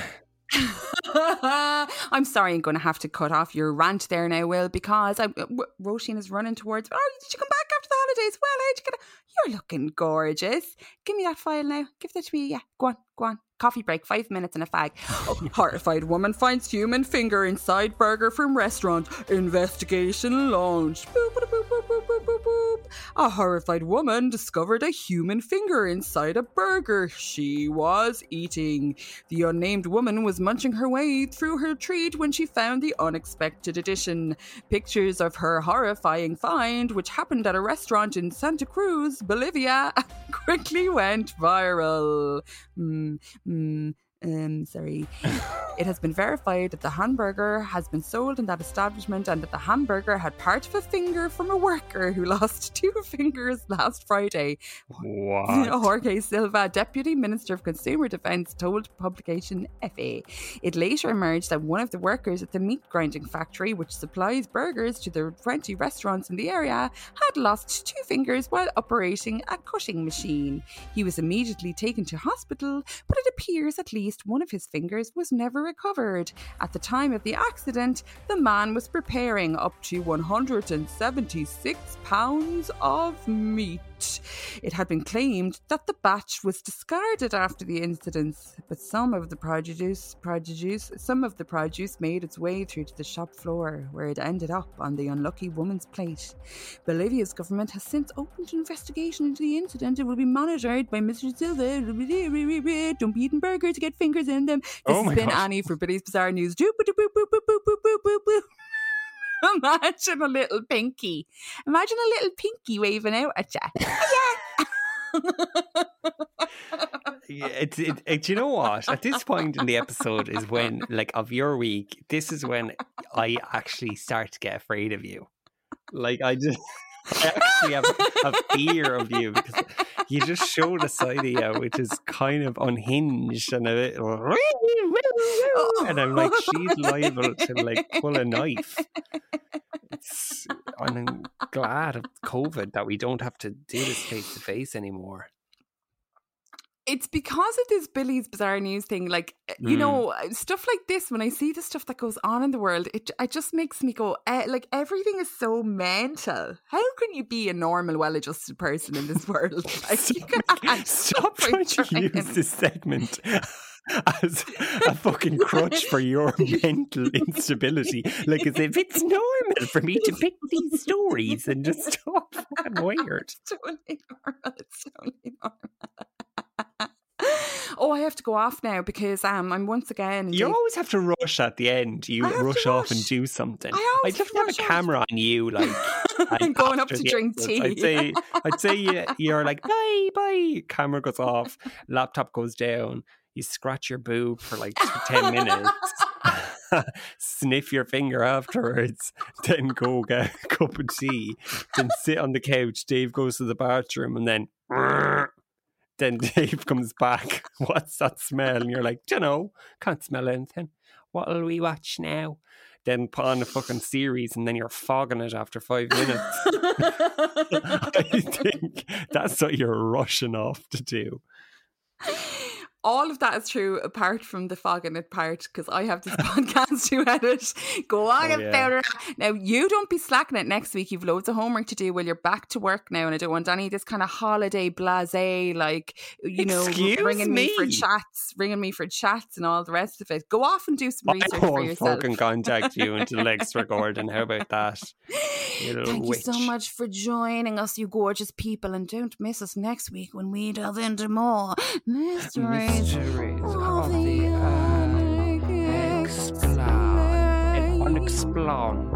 I'm sorry, I'm going to have to cut off your rant there now, Will, because Roisin is running towards. Oh, did you come back after the holidays? Well, how'd you get? You're looking gorgeous. Give me that file now. Give that to me. Yeah, go on. Coffee break, 5 minutes and a fag. Oh, horrified woman finds human finger inside burger from restaurant. Investigation launched. Boop, boop, boop, boop, boop, boop, boop, boop. A horrified woman discovered a human finger inside a burger she was eating. The unnamed woman was munching her way through her treat when she found the unexpected addition. Pictures of her horrifying find, which happened at a restaurant in Santa Cruz, Bolivia, quickly went viral. Sorry. It has been verified that the hamburger has been sold in that establishment and that the hamburger had part of a finger from a worker who lost 2 fingers last Friday. What? Jorge Silva, Deputy Minister of Consumer Defence, told publication FA. It later emerged that one of the workers at the meat grinding factory, which supplies burgers to the 20 restaurants in the area, had lost 2 fingers while operating a cutting machine. He was immediately taken to hospital, but it appears at least one of his fingers was never recovered. At the time of the accident, the man was preparing up to 176 pounds of meat. It had been claimed that the batch was discarded after the incident, but some of the produce made its way through to the shop floor, where it ended up on the unlucky woman's plate. Bolivia's government has since opened an investigation into the incident. It will be monitored by Mr. Silva. Don't be eating burgers to get fingers in them. This has been Annie for Billy's Bizarre News. Imagine a little pinky. Imagine a little pinky waving out at you. Yeah. Do you know what? At this point in the episode is when, like, of your week, this is when I actually start to get afraid of you. Like, I actually have a fear of you because you just showed a side of you which is kind of unhinged and a bit, and I'm like, she's liable to like pull a knife. I'm glad of COVID that we don't have to do this face to face anymore. It's because of this Billy's Bizarre News thing, like, you know, stuff like this, when I see the stuff that goes on in the world, it just makes me go, like, everything is so mental. How can you be a normal, well-adjusted person in this world? Like, stop trying to use this segment as a fucking crutch for your mental instability. Like, as if it's normal for me to pick these stories and just talk fucking weird. It's totally normal. It's totally normal. Oh, I have to go off now because I'm once again... You always have to rush at the end. You rush off and do something. I'd love to have a camera on you, like... and going up to drink tea. I'd say you're like, bye. Camera goes off. Laptop goes down. You scratch your boob for like 10 minutes. Sniff your finger afterwards. Then go get a cup of tea. Then sit on the couch. Dave goes to the bathroom and then... Then Dave comes back. What's that smell? And you're like, dunno, can't smell anything. What'll we watch now? Then put on a fucking series and then you're fogging it after 5 minutes. I think that's what you're rushing off to do. All of that is true, apart from the fogging it part, because I have this podcast to edit. Go on about it. Now, you don't be slacking it next week. You've loads of homework to do while you're back to work now, and I don't want any of this kind of holiday blasé, like, you know, ringing me for chats and all the rest of it. Go off and do some research for yourself. I won't fucking contact you until the next recording. How about that? Thank you so much for joining us, you gorgeous people, and don't miss us next week when we delve into more mysteries of the unexplained.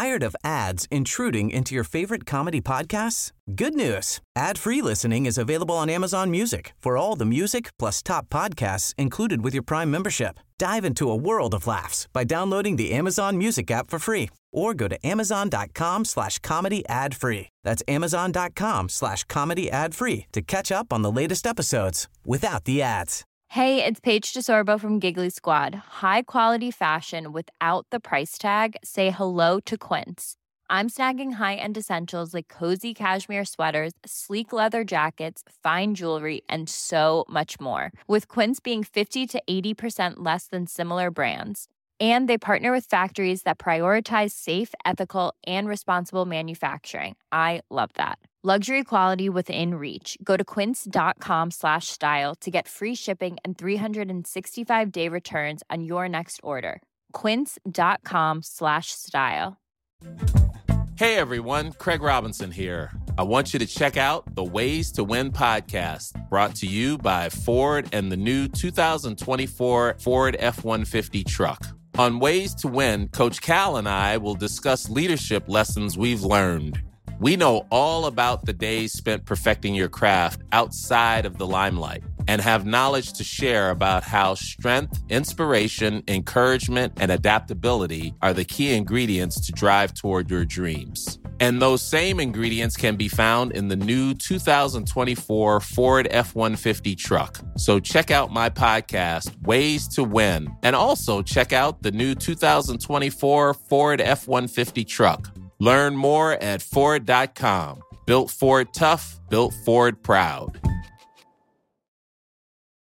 Tired of ads intruding into your favorite comedy podcasts? Good news. Ad-free listening is available on Amazon Music for all the music plus top podcasts included with your Prime membership. Dive into a world of laughs by downloading the Amazon Music app for free or go to amazon.com/comedy ad-free. That's amazon.com/comedy ad-free to catch up on the latest episodes without the ads. Hey, it's Paige DeSorbo from Giggly Squad. High quality fashion without the price tag. Say hello to Quince. I'm snagging high-end essentials like cozy cashmere sweaters, sleek leather jackets, fine jewelry, and so much more. With Quince being 50 to 80% less than similar brands. And they partner with factories that prioritize safe, ethical, and responsible manufacturing. I love that. Luxury quality within reach. Go to quince.com/style to get free shipping and 365-day returns on your next order. Quince.com/style. Hey everyone, Craig Robinson here. I want you to check out the Ways to Win podcast, brought to you by Ford and the new 2024 Ford F-150 truck. On Ways to Win, Coach Cal and I will discuss leadership lessons we've learned. We know all about the days spent perfecting your craft outside of the limelight and have knowledge to share about how strength, inspiration, encouragement, and adaptability are the key ingredients to drive toward your dreams. And those same ingredients can be found in the new 2024 Ford F-150 truck. So check out my podcast, Ways to Win, and also check out the new 2024 Ford F-150 truck. Learn more at Ford.com. Built Ford tough, built Ford proud.